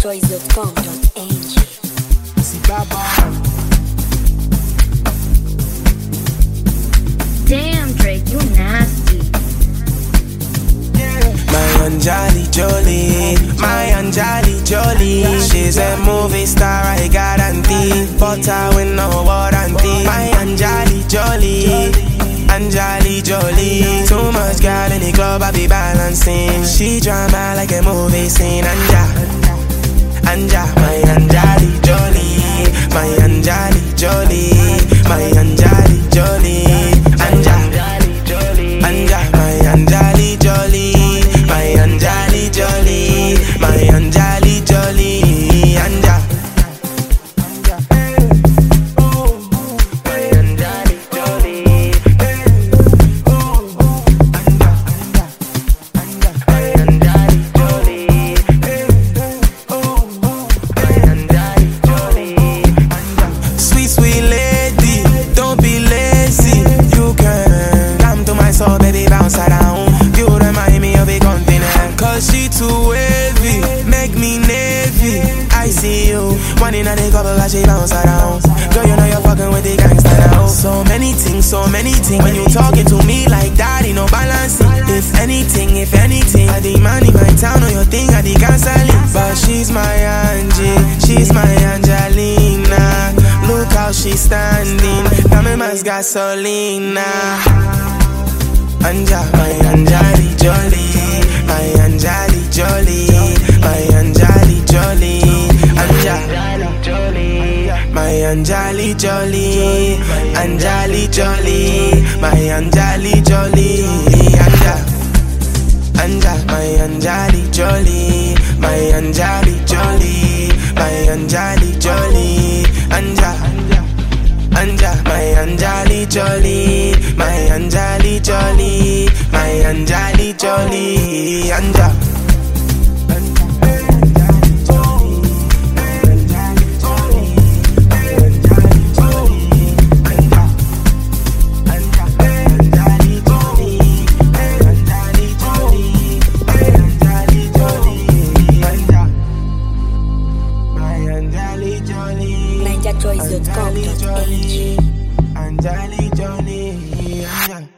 NigerChoice.com.ng. See Baba. Damn, Drake, you nasty. My Anjali Jolie, my Anjali Jolie. She's a movie star, I guarantee. But I win no warranty. My Anjali Jolie, Anjali Jolie. Too much girl in the club, I be balancing. She drama like a movie scene. Anja, my Anjali Jolie, my Anjali Jolie, my Anjali Jolie. Anja, my Anjali Jolie, my Anjali Jolie, my Anjali Jolie. Anja, my Anjali Jolie, my Anjali Jolie, my Anjali Jolie. Sweet, sweet lady, don't be lazy. You can come to my soul, baby, bounce around. You remind me of a continent. Cause she too wavy, make me navy. I see you, one in a day couple, cause she bounce around. Girl, you know you're fucking with the gangster now. So many things, when you talking to me like that, you know balancing. If anything, I the man in my town, or your thing, I the canceling. But she's my Angie, she's my Angelina. Look how she's standing, dame más gasolina. Anja, my Anjali Jolie, my Anjali Jolie, my Anjali Jolie. Anja, my Anjali Jolie, Anjali Jolie, my Anjali Jolie. Anja, my Anjali Jolie, my Anjali Jolie, my Anjali Jolie. Anja, my Anjali Jolie, my Anjali Jolie, my Anjali Jolie. Anja. NigerChoice.com.ng. Anjali Jolie,